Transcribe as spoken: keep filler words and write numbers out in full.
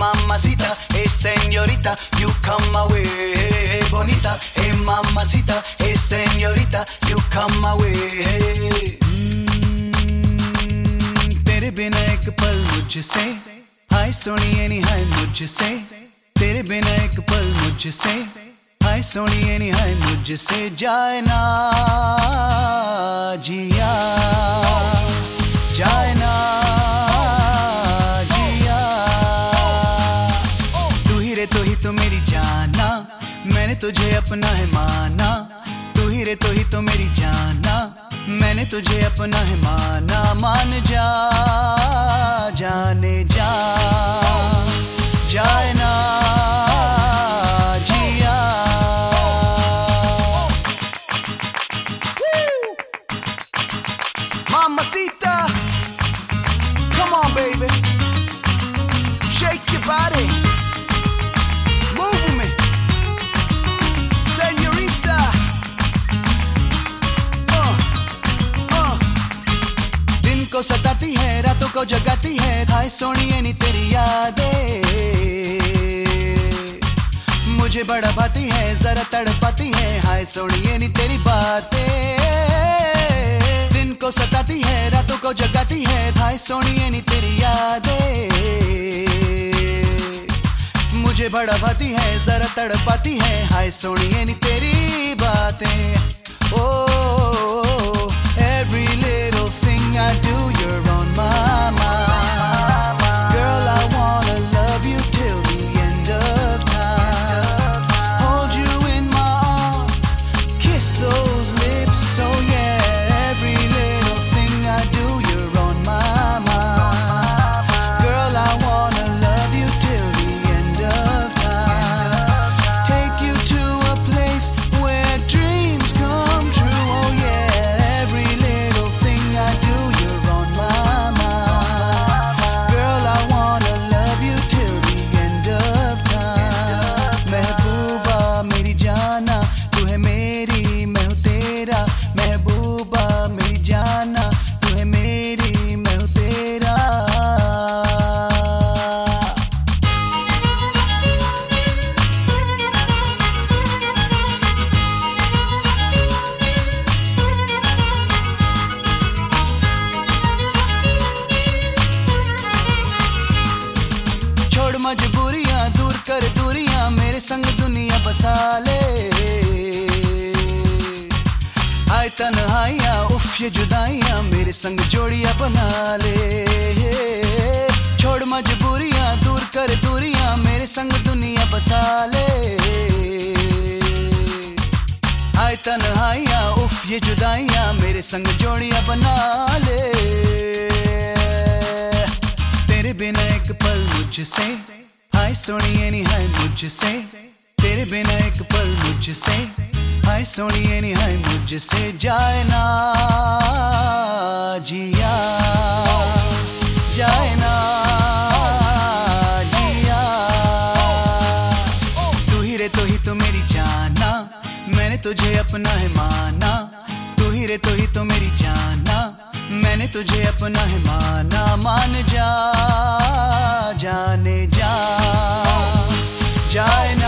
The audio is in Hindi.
mamacita, hey señorita, you come my way, bonita, hey mamacita, hey señorita, you come my way. तेरे बिना एक पल मुझसे, हाय सोनिए नी हाय मुझसे, तेरे बिना एक पल मुझसे, हाय सोनिए नी हाय मुझसे जाए ना जिया, जाए ना जिया। तू ही रे तो ही तो मेरी जाना, मैंने तुझे अपना है माना, तू ही रे तो ही तो मेरी जाना, मैंने तुझे अपना है माना। मान जा जाने जा, जाए ना जिया। Mamacita, come on baby, shake your body, move with me, señorita. uh, uh. दिन को सताती है, रातों को जगाती है, हाय सोनिए नी तेरी यादें मुझे बड़ा भाती है, जरा तड़पाती है, हाय सोनिए नी तेरी बातें। दिन को सताती है, रातों को जगाती है, हाय सोनिए नी तेरी यादें मुझे बड़ा भाती है, जरा तड़पाती है, हाय सोनिए नी तेरी बातें। Oh, every little thing I do, you're on my mind. Girl, I wanna love you till the end of time. Hold you in my arms, kiss those lips, oh yeah. Every little thing I do, you're on my mind. Girl, I wanna love you till the end of time. Take you to a place where dreams come true, oh yeah. Every little thing I do, you're on my mind. Girl, I wanna love you till the end of time. महबूबा मेरी जाना, तू है मेरी, मैं हूँ तेरा। महबूबा मेरी जाना, तू है मेरी, मैं हूँ तेरा। छोड़ मजबूरियां, दूर कर दूरियां, मेरे संग दुनिया बसा ले। हाय तन्हाइयां, उफ ये जुदाइयां, मेरे संग जोड़ियां बना ले। छोड़ मजबूरियां, दूर कर दूरियां, मेरे संग दुनिया बसा ले। हाय तन्हाइयां, उफ ये जुदाइयां, मेरे संग जोड़ियां बना ले। तेरे बिना एक पल मुझसे, हाय सोनिए नी हाय मुझसे, तेरे बिना एक पल मुझसे, हाय सोनिए नी हाय मुझसे जाए ना जिया, जाए ना जिया। तू ही रे तो ही तो मेरी जाना, मैंने तुझे अपना है माना, तू ही रे तो ही तो मेरी जाना, मैंने तुझे अपना है माना। मान जा जाने जा, जाए